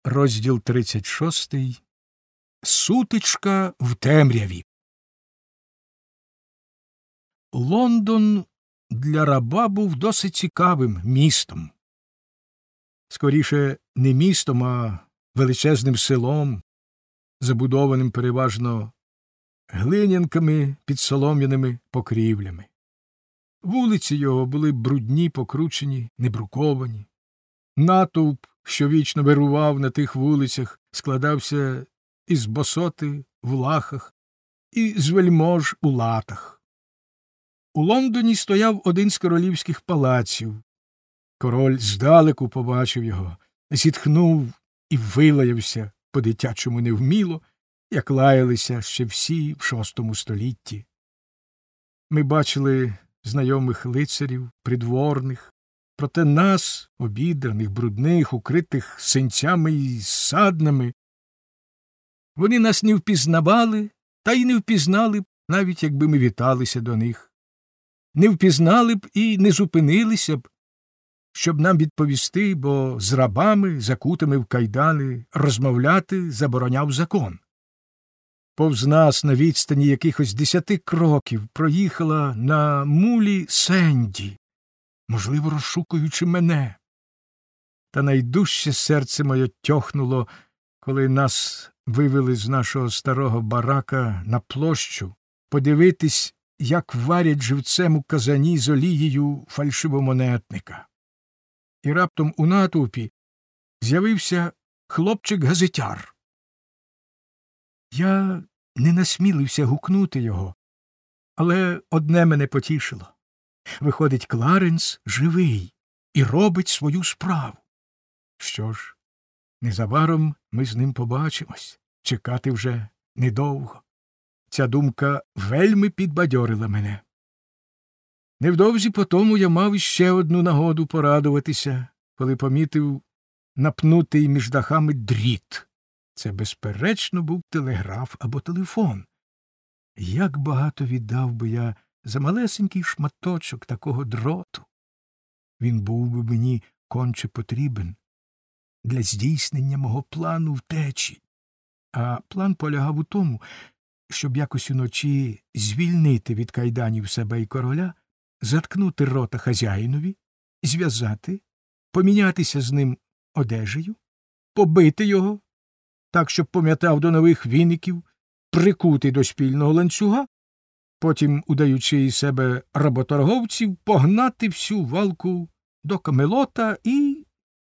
Розділ 36. Сутичка в темряві. Лондон для раба був досить цікавим містом. Скоріше, не містом, а величезним селом, забудованим переважно глинянками під солом'яними покрівлями. Вулиці його були брудні, покручені, небруковані. Натовп, що вічно вирував на тих вулицях, складався із босоти в лахах і з вельмож у латах. У Лондоні стояв один з королівських палаців. Король здалеку побачив його, зітхнув і вилаявся по-дитячому невміло, як лаялися ще всі в VI столітті. Ми бачили знайомих лицарів, придворних, проте нас, обідраних, брудних, укритих синцями і саднами, вони нас не впізнавали, та й не впізнали б, навіть якби ми віталися до них. Не впізнали б і не зупинилися б, щоб нам відповісти, бо з рабами, закутими в кайдани, розмовляти забороняв закон. Повз нас на відстані якихось 10 кроків проїхала на мулі Сенді, можливо, розшукуючи мене. Та найдужче серце моє тьохнуло, коли нас вивели з нашого старого барака на площу подивитись, як варять живцем у казані з олією фальшивомонетника. І раптом у натовпі з'явився хлопчик-газетяр. Я не насмілився гукнути його, але одне мене потішило. Виходить, Кларенс живий і робить свою справу. Що ж, незабаром ми з ним побачимось. Чекати вже недовго. Ця думка вельми підбадьорила мене. Невдовзі потому я мав іще одну нагоду порадуватися, коли помітив напнутий між дахами дріт. Це, безперечно, був телеграф або телефон. Як багато віддав би я за малесенький шматочок такого дроту. Він був би мені конче потрібен для здійснення мого плану втечі. А план полягав у тому, щоб якось уночі звільнити від кайданів себе і короля, заткнути рота хазяїнові, зв'язати, помінятися з ним одежею, побити його, так, щоб пам'ятав до нових віників, прикути до спільного ланцюга, потім, удаючи із себе работорговців, погнати всю валку до Камелота і...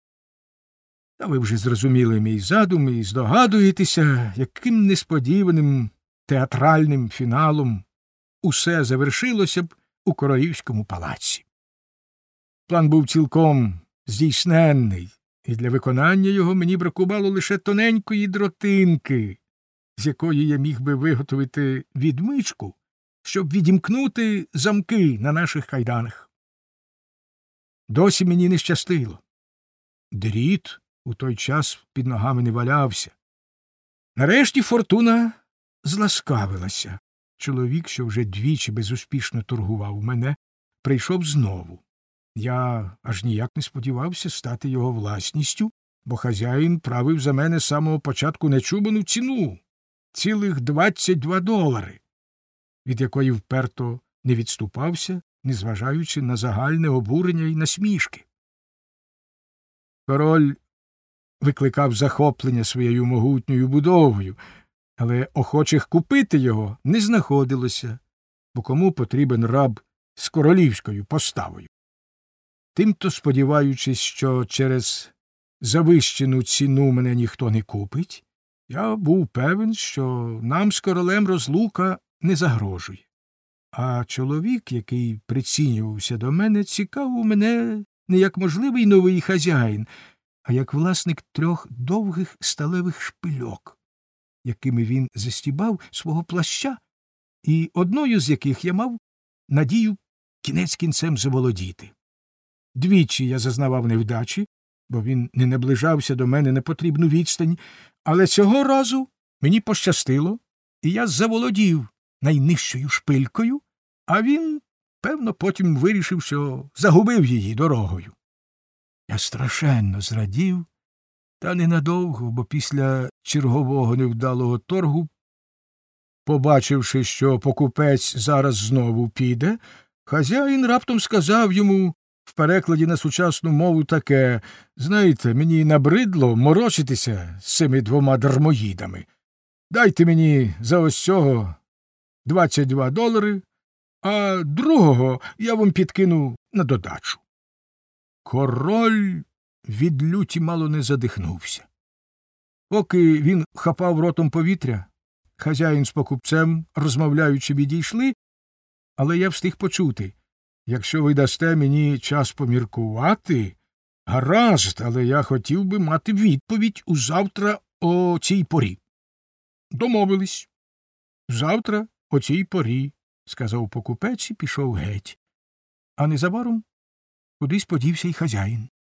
Та ви вже зрозуміли мій задум і здогадуєтеся, яким несподіваним театральним фіналом усе завершилося б у королівському палаці. План був цілком здійсненний, і для виконання його мені бракувало лише тоненької дротинки, з якої я міг би виготовити відмичку, щоб відімкнути замки на наших кайданах. Досі мені не щастило. Дріт у той час під ногами не валявся. Нарешті фортуна зласкавилася. Чоловік, що вже двічі безуспішно торгував мене, прийшов знову. Я аж ніяк не сподівався стати його власністю, бо хазяїн правив за мене з самого початку нечувану ціну – цілих $22, від якої вперто не відступався, незважаючи на загальне обурення і насмішки. Король викликав захоплення своєю могутньою будовою, але охочих купити його не знаходилося, бо кому потрібен раб з королівською поставою. Тимто, сподіваючись, що через завищену ціну мене ніхто не купить, я був певен, що нам з королем розлука не загрожує. А чоловік, який прицінювався до мене, цікавив мене не як можливий новий хазяїн, а як власник 3 довгих сталевих шпильок, якими він застібав свого плаща, і одною з яких я мав надію кінець кінцем заволодіти. Двічі я зазнавав невдачі, бо він не наближався до мене на потрібну відстань, але цього разу мені пощастило, і я заволодів найнижчою шпилькою, а він, певно, потім вирішив, що загубив її дорогою. Я страшенно зрадів Та ненадовго, бо після чергового невдалого торгу, побачивши, що покупець зараз знову піде, хазяїн раптом сказав йому в перекладі на сучасну мову таке: «Знаєте, мені набридло морочитися з цими двома дармоїдами. Дайте мені за ось цього $22, а другого я вам підкину на додачу». Король від люті мало не задихнувся. Поки він хапав ротом повітря, хазяїн з покупцем, розмовляючи, відійшли, але я встиг почути: «Якщо ви дасте мені час поміркувати, гаразд, але я хотів би мати відповідь узавтра о цій порі». «Домовились. Завтра о цій порі», – сказав покупець і пішов геть. А незабаром кудись подівся й хазяїн.